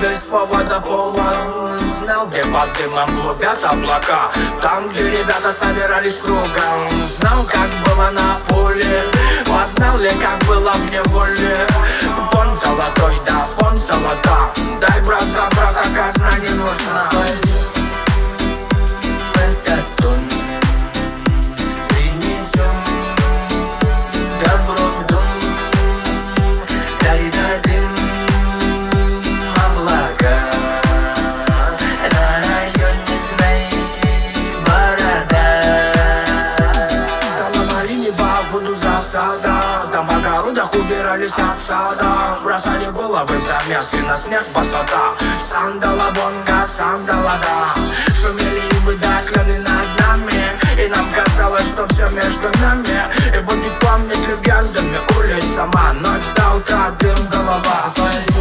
без повода повод. Знал, где под дымом клубят облака, там, где ребята собирались кругом. Знал, как было на поле, а знал ли, как было в неволе. Пон золотой, да, пон золота. Дай, брат, за брата, казна не нужна. Этот тон принесем добро в дом, дай дадим облака. На районе, знаешь, борода. Там на малине буду засада, там в огородах убирались от сада. Бросали головы за мясо, на снег басота. Сандала бонга, сандала да. Шумели ибы да, клены над нами, и нам казалось, что все между нами. И боги помнят легендами улиц сама, ночь до утра, дым голова.